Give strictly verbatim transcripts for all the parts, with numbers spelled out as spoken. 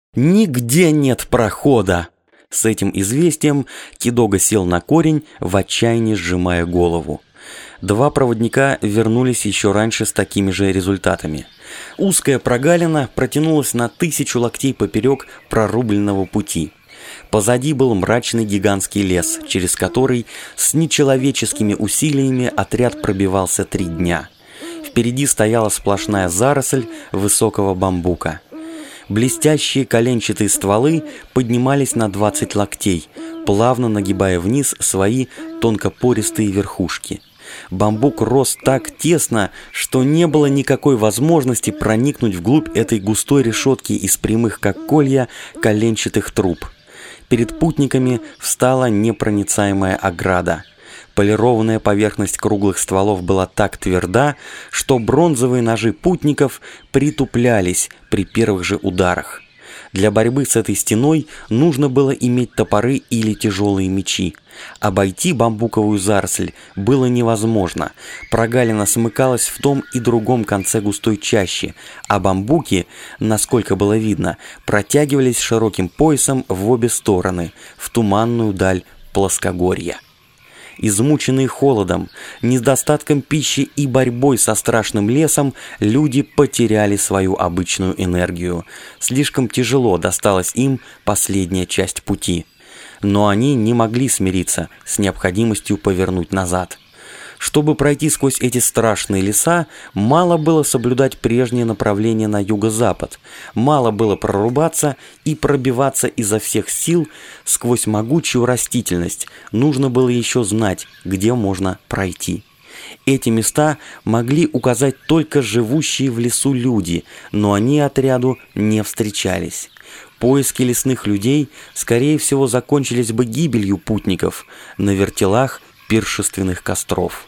Нигде нет прохода! С этим известием Кидога сел на корень, в отчаянии сжимая голову. Два проводника вернулись еще раньше с такими же результатами. Узкая прогалина протянулась на тысячу локтей поперек прорубленного пути. Позади был мрачный гигантский лес, через который с нечеловеческими усилиями отряд пробивался три дня. Впереди стояла сплошная заросль высокого бамбука. Блестящие коленчатые стволы поднимались на двадцать локтей, плавно нагибая вниз свои тонкопористые верхушки. Бамбук рос так тесно, что не было никакой возможности проникнуть вглубь этой густой решетки из прямых, как колья, коленчатых труб. Перед путниками встала непроницаемая ограда. Полированная поверхность круглых стволов была так тверда, что бронзовые ножи путников притуплялись при первых же ударах. Для борьбы с этой стеной нужно было иметь топоры или тяжелые мечи. Обойти бамбуковую заросль было невозможно. Прогалина смыкалась в том и другом конце густой чащи, а бамбуки, насколько было видно, протягивались широким поясом в обе стороны, в туманную даль плоскогорья. Измученные холодом, недостатком пищи и борьбой со страшным лесом, люди потеряли свою обычную энергию. Слишком тяжело досталась им последняя часть пути. Но они не могли смириться с необходимостью повернуть назад. Чтобы пройти сквозь эти страшные леса, мало было соблюдать прежнее направление на юго-запад, мало было прорубаться и пробиваться изо всех сил сквозь могучую растительность, нужно было еще знать, где можно пройти. Эти места могли указать только живущие в лесу люди, но они отряду не встречались. Поиски лесных людей, скорее всего, закончились бы гибелью путников на вертелах пиршественных костров.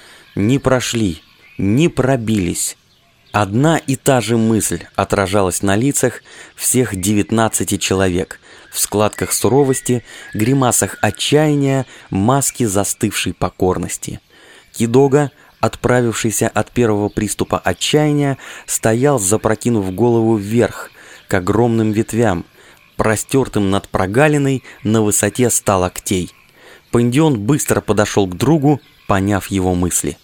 Не прошли, не пробились. Одна и та же мысль отражалась на лицах всех девятнадцати человек, в складках суровости, гримасах отчаяния, маске застывшей покорности. Кидога, отправившийся от первого приступа отчаяния, стоял, запрокинув голову вверх, к огромным ветвям, простертым над прогалиной на высоте ста локтей. Пандион быстро подошел к другу, поняв его мысли.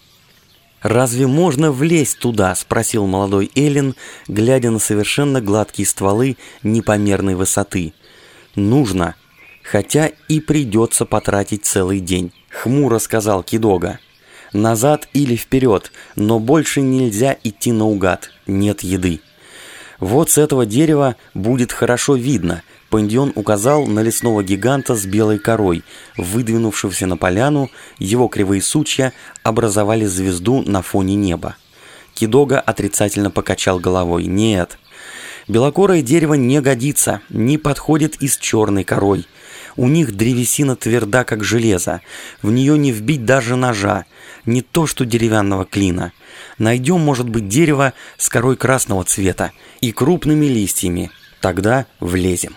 «Разве можно влезть туда?» — спросил молодой Эллин, глядя на совершенно гладкие стволы непомерной высоты. «Нужно, хотя и придется потратить целый день», — хмуро сказал Кидога. «Назад или вперед, но больше нельзя идти наугад, нет еды. Вот с этого дерева будет хорошо видно». Пандион указал на лесного гиганта с белой корой, выдвинувшегося на поляну, его кривые сучья образовали звезду на фоне неба. Кидога отрицательно покачал головой. «Нет, белокорое дерево не годится, не подходит и с черной корой. У них древесина тверда, как железо, в нее не вбить даже ножа, не то что деревянного клина. Найдем, может быть, дерево с корой красного цвета и крупными листьями, тогда влезем».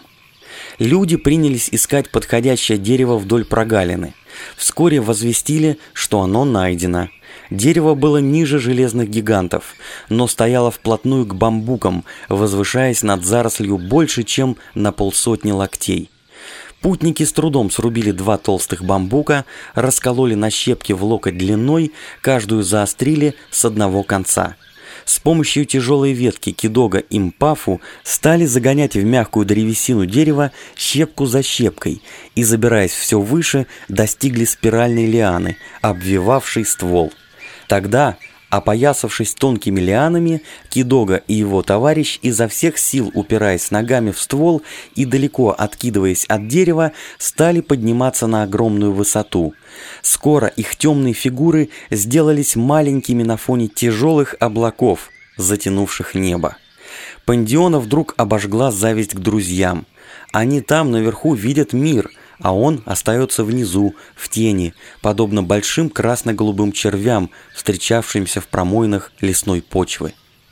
Люди принялись искать подходящее дерево вдоль прогалины. Вскоре возвестили, что оно найдено. Дерево было ниже железных гигантов, но стояло вплотную к бамбукам, возвышаясь над зарослью больше, чем на полсотни локтей. Путники с трудом срубили два толстых бамбука, раскололи на щепки в локоть длиной, каждую заострили с одного конца. С помощью тяжелой ветки Кидога и Мпафу стали загонять в мягкую древесину дерева щепку за щепкой и, забираясь все выше, достигли спиральной лианы, обвивавшей ствол. Тогда, опоясавшись тонкими лианами, Кидога и его товарищ, изо всех сил упираясь ногами в ствол и далеко откидываясь от дерева, стали подниматься на огромную высоту. Скоро их темные фигуры сделались маленькими на фоне тяжелых облаков, затянувших небо. Пандиона вдруг обожгла зависть к друзьям. Они там наверху видят мир, а он остается внизу, в тени, подобно большим красно-голубым червям, встречавшимся в промоинах лесной почвы.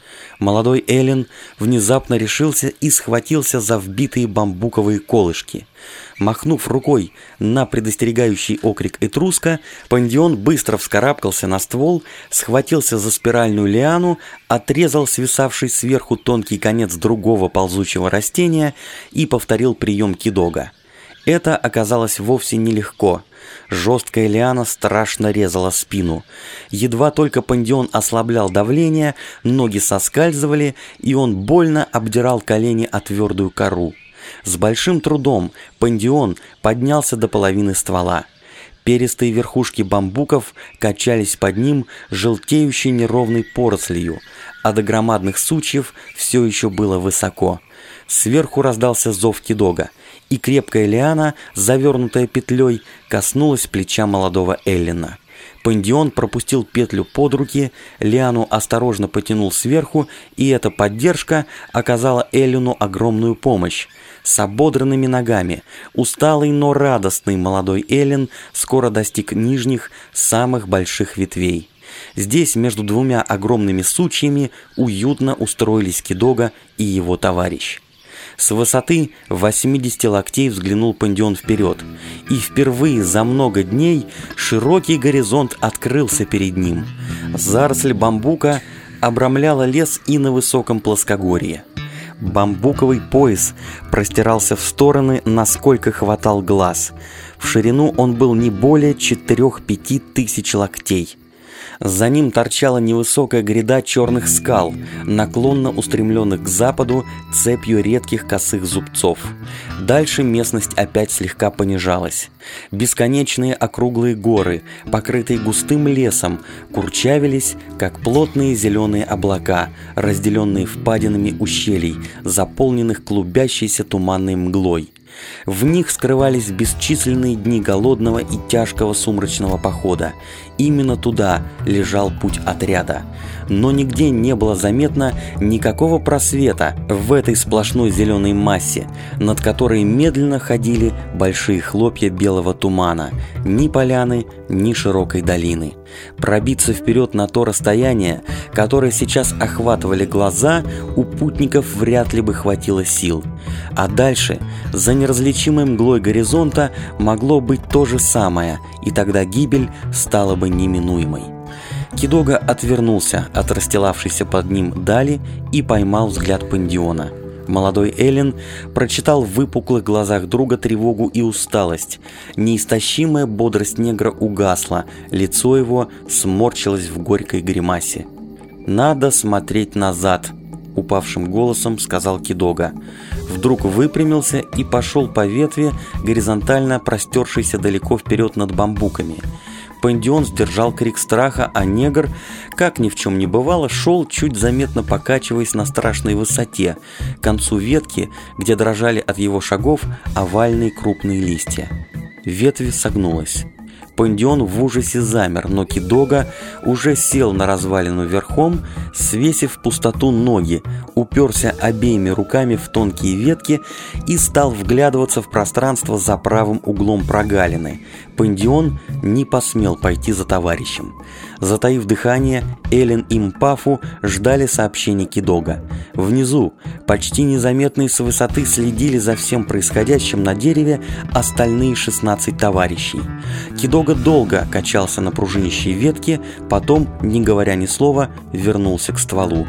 Молодой Эллен внезапно решился и схватился за вбитые бамбуковые колышки. Махнув рукой на предостерегающий окрик Этруска, Пандион быстро вскарабкался на ствол, схватился за спиральную лиану, отрезал свисавший сверху тонкий конец другого ползучего растения и повторил прием Кидога. Это оказалось вовсе нелегко. Жесткая лиана страшно резала спину. Едва только Пандион ослаблял давление, ноги соскальзывали, и он больно обдирал колени о твердую кору. С большим трудом Пандион поднялся до половины ствола. Перистые верхушки бамбуков качались под ним желтеющей неровной порослью, а до громадных сучьев все еще было высоко. Сверху раздался зов Кидога, и крепкая лиана, завернутая петлей, коснулась плеча молодого Эллена. Пандион пропустил петлю под руки, лиану осторожно потянул сверху, и эта поддержка оказала Эллену огромную помощь. С ободранными ногами, усталый, но радостный молодой Эллен скоро достиг нижних, самых больших ветвей. Здесь между двумя огромными сучьями уютно устроились Кидога и его товарищ. С высоты восьмидесяти локтей взглянул Пандион вперед, и впервые за много дней широкий горизонт открылся перед ним. Заросль бамбука обрамляла лес и на высоком плоскогорье. Бамбуковый пояс простирался в стороны, насколько хватал глаз. В ширину он был не более четырех-пяти тысяч локтей. За ним торчала невысокая гряда черных скал, наклонно устремленных к западу цепью редких косых зубцов. Дальше местность опять слегка понижалась. Бесконечные округлые горы, покрытые густым лесом, курчавились, как плотные зеленые облака, разделенные впадинами ущелий, заполненных клубящейся туманной мглой. В них скрывались бесчисленные дни голодного и тяжкого сумрачного похода. Именно туда лежал путь отряда. Но нигде не было заметно никакого просвета в этой сплошной зеленой массе, над которой медленно ходили большие хлопья белого тумана, ни поляны, ни широкой долины. Пробиться вперед на то расстояние, которое сейчас охватывали глаза, у путников вряд ли бы хватило сил. А дальше, за неразличимой мглой горизонта, могло быть то же самое, и тогда гибель стала бы неминуемой. Кидога отвернулся от расстилавшейся под ним дали и поймал взгляд Пандиона. Молодой Эллен прочитал в выпуклых глазах друга тревогу и усталость. Неистощимая бодрость негра угасла, лицо его сморщилось в горькой гримасе. «Надо смотреть назад», — упавшим голосом сказал Кидога. Вдруг выпрямился и пошел по ветви, горизонтально простершейся далеко вперед над бамбуками. Пандион сдержал крик страха, а негр, как ни в чем не бывало, шел, чуть заметно покачиваясь на страшной высоте, к концу ветки, где дрожали от его шагов овальные крупные листья. Ветвь согнулась. Пандион в ужасе замер, но Кидога уже сел на развалину верхом, свесив в пустоту ноги, уперся обеими руками в тонкие ветки и стал вглядываться в пространство за правым углом прогалины. Пандион не посмел пойти за товарищем. Затаив дыхание, Эллен и Мпафу ждали сообщений Кидога. Внизу, почти незаметные с высоты, следили за всем происходящим на дереве остальные шестнадцать товарищей. Кидога долго качался на пружинищей ветке, потом, не говоря ни слова, вернулся к стволу.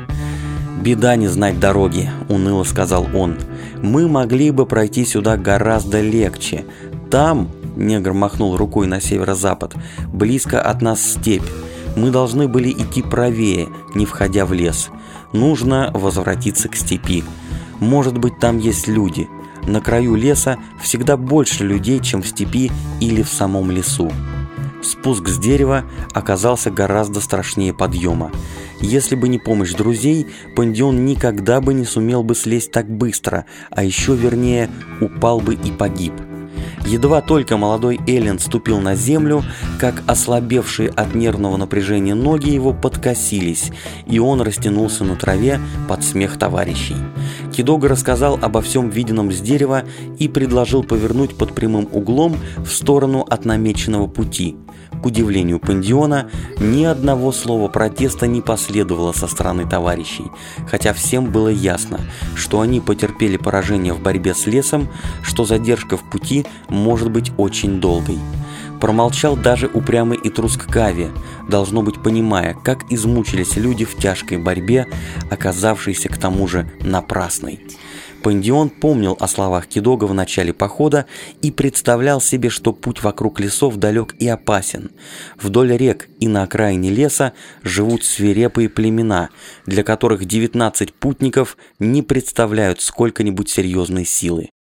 «Беда не знать дороги», — уныло сказал он. «Мы могли бы пройти сюда гораздо легче. Там...» — негр махнул рукой на северо-запад. «Близко от нас степь. Мы должны были идти правее, не входя в лес. Нужно возвратиться к степи. Может быть, там есть люди. На краю леса всегда больше людей, чем в степи или в самом лесу». Спуск с дерева оказался гораздо страшнее подъема. Если бы не помощь друзей, Пандион никогда бы не сумел бы слезть так быстро, а еще вернее, упал бы и погиб. Едва только молодой Эллен ступил на землю, как ослабевшие от нервного напряжения ноги его подкосились, и он растянулся на траве под смех товарищей. Кидога рассказал обо всем виденном с дерева и предложил повернуть под прямым углом в сторону от намеченного пути. К удивлению Пандиона, ни одного слова протеста не последовало со стороны товарищей, хотя всем было ясно, что они потерпели поражение в борьбе с лесом, что задержка в пути может быть очень долгой. Промолчал даже упрямый Этруск Кави, должно быть понимая, как измучились люди в тяжкой борьбе, оказавшейся к тому же напрасной. Пандион помнил о словах Кидога в начале похода и представлял себе, что путь вокруг лесов далек и опасен. Вдоль рек и на окраине леса живут свирепые племена, для которых девятнадцать путников не представляют сколько-нибудь серьезной силы.